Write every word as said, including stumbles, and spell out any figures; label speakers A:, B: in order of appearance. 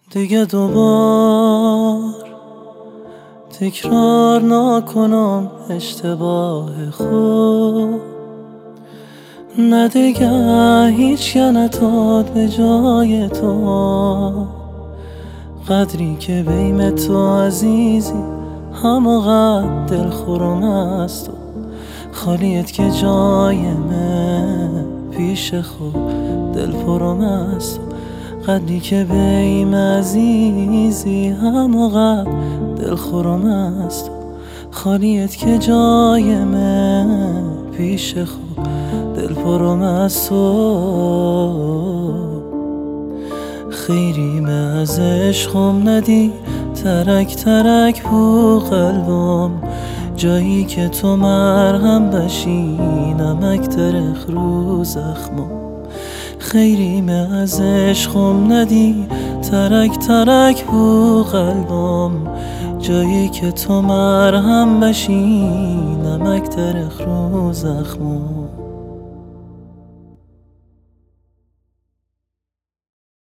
A: دیگه دوبار تکرار نکنم اشتباه خود، نه دیگه هیچ که نتاد به جای تو. قدری که بیم تو عزیزی هموقت دل خورم از تو، خالیت که جای من پیش خود دل پرم از تو. قدری که بیم عزیزی هموقت دل خورم از تو، خالیت که جای من پیش خود دل پرم از تو. خیریم از عشقم ندی ترک ترک بو قلبم، جایی که تو مرهم بشی نمک ترخ رو زخمم. خیریم از عشقم ندی ترک ترک بو قلبم، جایی که تو مرهم بشی نمک ترخ رو زخمم.